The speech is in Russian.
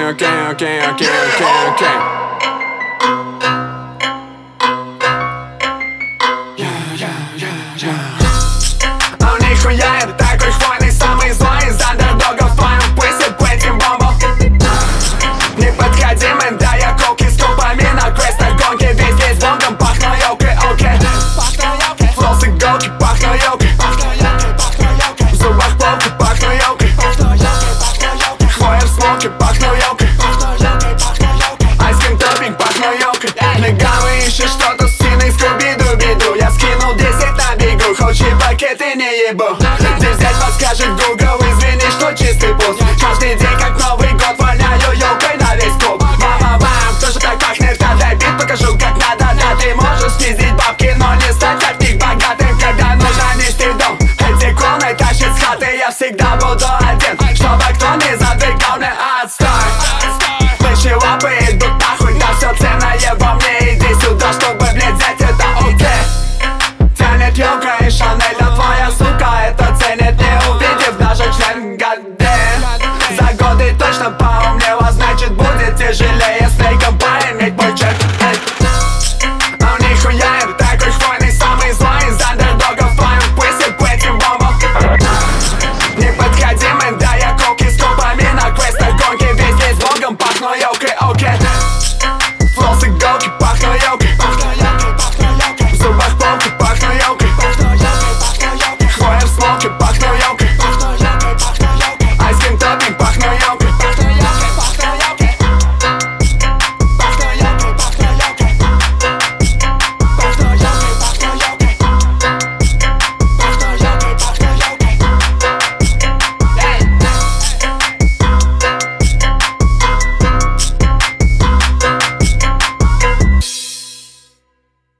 А нихуя я такой хвойный, самый злой из андердогов в твоем пысе, Пэтим Бомбо. Неподходимый, да я колки с копами на квестах гонки. Весь бонгом пахну елкой, окей. Флос иголки, пахну елкой. В зубах пловки, пахну елкой. Хвоя в смоке, пахну елкой. Айскрим топпинг, пахну елкой. Ногами ищешь что-то с синой скуби-дуби-ду. Я скинул 10 на бегу, хочешь пакеты не ебу. Где взять подскажет Google, извини, что чистый пуст. Каждый день как Новый год валяю елкой на весь клуб. Мама, вам тоже так пахнет, отдай бит, покажу как надо. Да, ты можешь снизить бабки, но не стать от них богатым. Когда нужно нести дом, эти клоны тащат с хаты. Я всегда буду